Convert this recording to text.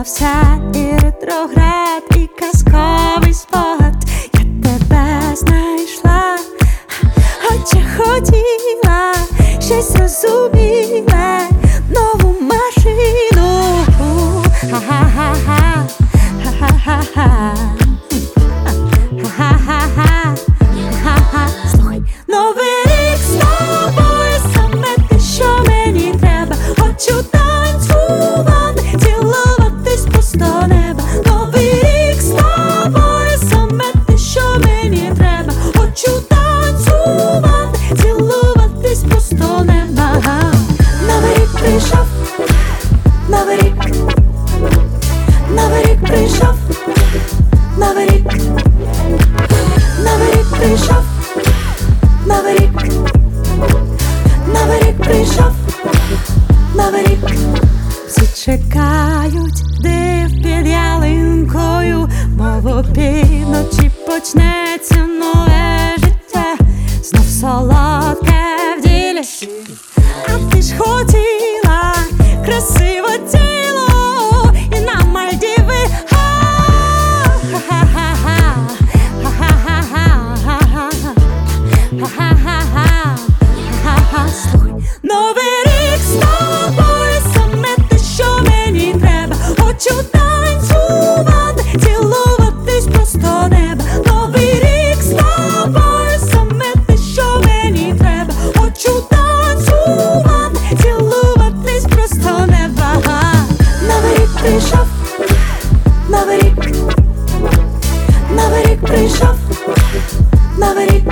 Зламався і ретроград, і казковий спогад. Я тебе знайшла, хоча хотіла щось розуміле, нову машину. Ха-ха-ха-ха, ха-ха-ха-ха, ха-ха-ха-ха, ха-ха-ха. Слухай, новий рік з тобою, саме те, що мені треба. Хочу танцювати, цілуватись просто неба. Новий рік з тобою, саме те, що мені треба. Хочу танцювати, цілуватись просто неба. Новий рік прийшов, новий рік, новий рік прийшов, новий рік, новий рік прийшов, новий рік, новий рік прийшов, новий рік. Всі чекають див під ялинкою, мов опівночі почнеться нове життя, знов солодке в ділі. А ти ж хотіла красиве тіло і на Мальдіви. Ха-ха-ха-ха, ха-ха-ха-ха, ха-ха-ха-ха, ха-ха-ха. Слухай, новий рік з тобою, саме те, що мені треба. Хочу танцювати, цілуватись просто неба. Новий рік з тобою, саме те, що мені треба. Хочу танцювати, цілуватись просто неба. Новий рік прийшов, новий рік, новий рік прийшов, новий рік.